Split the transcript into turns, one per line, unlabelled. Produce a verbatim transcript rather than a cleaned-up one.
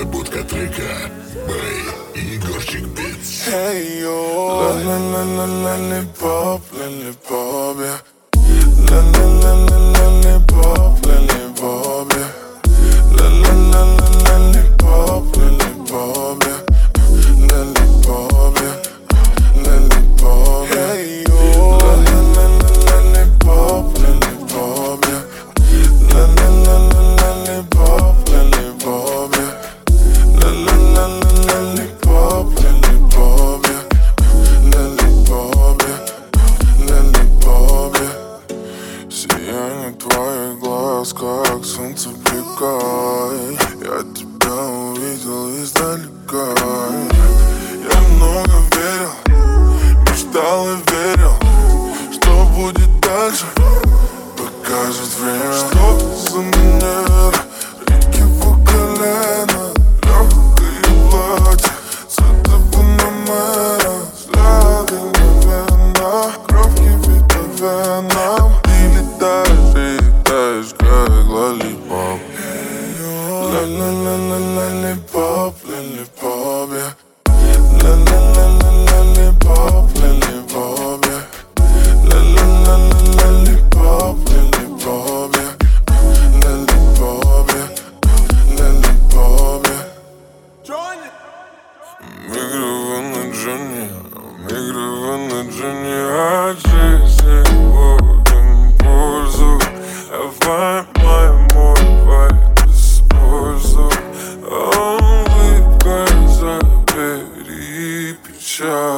Переработка трека Бэй и Егорчик Битс.
Hey yo, la la la la lollipop, lollipop, yeah. La la la la lollipop, lollipop, yeah. La la la la lollipop, lollipop, yeah. Lollipop, yeah. Lollipop, yeah. Hey yo, la la la la lollipop, lollipop, yeah. La la la la lollipop, lollipop, yeah. La la la la lollipop, lollipop, yeah. Lollipop, yeah. Lollipop, yeah. Сияние твоих глаз, как солнце пекает. Я тебя увидел издалека. Я много верил, мечтал и верил, что будет дальше, покажет время. Что за манера, реки по колено, легкое платье, цвета панамера, взгляды мгновенно, кровь кипит по венам. Ты летаешь и летаешь, как лоллипоп. Ла-ла-ла-ла лоллипоп, лоллипоп, yeah. Ла-ла-ла-ла лоллипоп, лоллипоп, yeah. Ла-ла-ла-ла лоллипоп, лоллипоп, yeah. Lollipop, yeah. Lollipop, yeah. Мигрова на Джонни, мигрова на Джонни, а жизнь сегодня пользу. Давай, мой мой, используй. Улыбкой забери печаль.